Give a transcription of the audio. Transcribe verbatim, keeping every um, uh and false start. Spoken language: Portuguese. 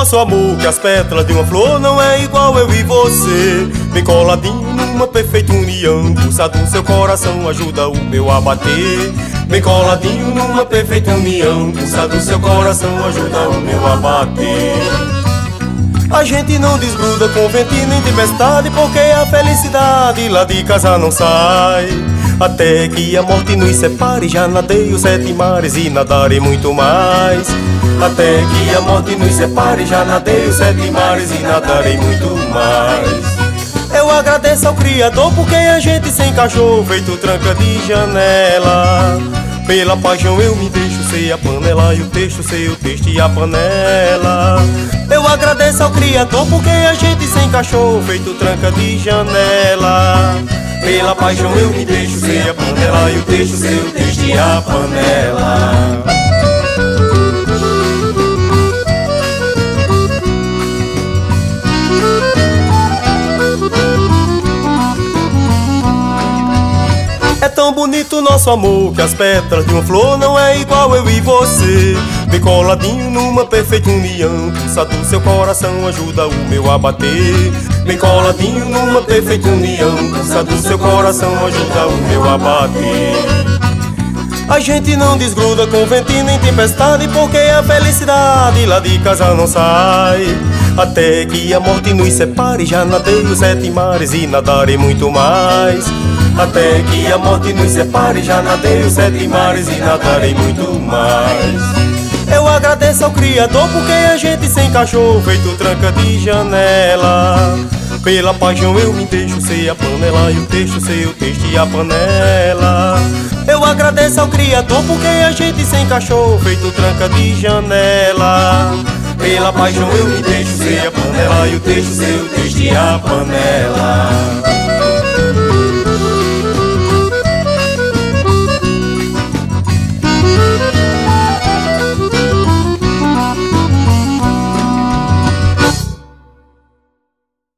nosso amor, que as pétalas de uma flor não é igual eu e você. Bem coladinho numa perfeita união, pulsa do seu coração ajuda o meu a bater. Bem coladinho numa perfeita união, pulsa do seu coração ajuda o meu a bater. A gente não desgruda com vento e nem tempestade, porque a felicidade lá de casa não sai. Até que a morte nos separe, já nadei os sete mares e nadarei muito mais. Até que a morte nos separe, já nadei os sete mares e nadarei muito mais. Eu agradeço ao Criador porque a gente se encaixou, feito tranca de janela. Pela paixão eu me deixo ser a panela e o texto ser o texto e a panela. Eu agradeço ao Criador porque a gente se encaixou, feito tranca de janela. Pela paixão eu me deixo ser a panela e o texto ser o texto e a panela. É tão bonito o nosso amor, que as pétalas de uma flor não é igual eu e você. Bem coladinho numa perfeita união, pulsa do seu coração ajuda o meu a bater. Bem coladinho numa perfeita união, pulsa do seu coração ajuda o meu a bater. A gente não desgruda com vento e nem tempestade, porque a felicidade lá de casa não sai. Até que a morte nos separe, já nadei os sete mares e nadarei muito mais. Até que a morte nos separe, já nadei os sete mares e nadarei muito mais. Eu agradeço ao Criador porque a gente se encaixou, feito tranca de janela. Pela paixão eu me deixo ser a panela e o texto ser o texto e a panela. Eu agradeço ao Criador porque a gente se encaixou, feito tranca de janela. Pela paixão eu me deixo ser a panela e o texto ser o texto e a panela.